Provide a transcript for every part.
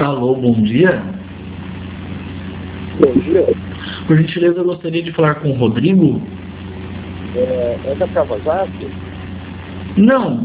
Alô, bom dia. Bom dia. Por gentileza, eu gostaria de falar com o Rodrigo. É da Kawasaki? Não.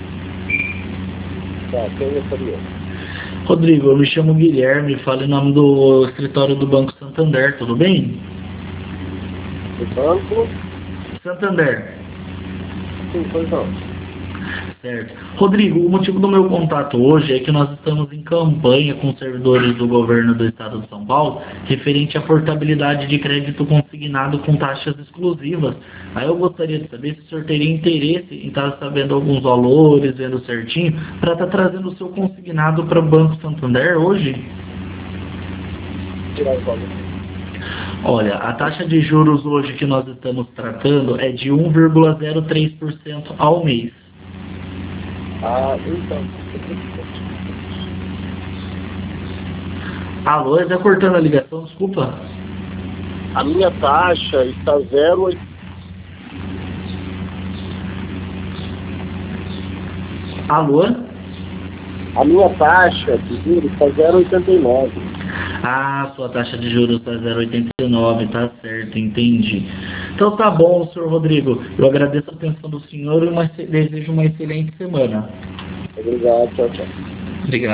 Tá, quem gostaria? Rodrigo, eu me chamo Guilherme, falo em nome do escritório do Banco Santander, tudo bem? Do banco? Santander. Sim, pois não. Certo. Rodrigo, o motivo do meu contato hoje é que nós estamos em campanha com servidores do governo do estado de São Paulo referente à portabilidade de crédito consignado com taxas exclusivas. Aí eu gostaria de saber se o senhor teria interesse em estar sabendo alguns valores, vendo certinho, para estar trazendo o seu consignado para o Banco Santander hoje. Tirar o valor. Olha, a taxa de juros hoje que nós estamos tratando é de 1,03% ao mês. Ah, então. Alô, está cortando a ligação, desculpa. A minha taxa está 0,8. Alô? A minha taxa de juros está 0,89. Ah, sua taxa de juros está 0,89, tá certo, entendi. Então tá bom, senhor Rodrigo. Eu agradeço a atenção do senhor e desejo uma excelente semana. Obrigado, tchau, tchau. Obrigado.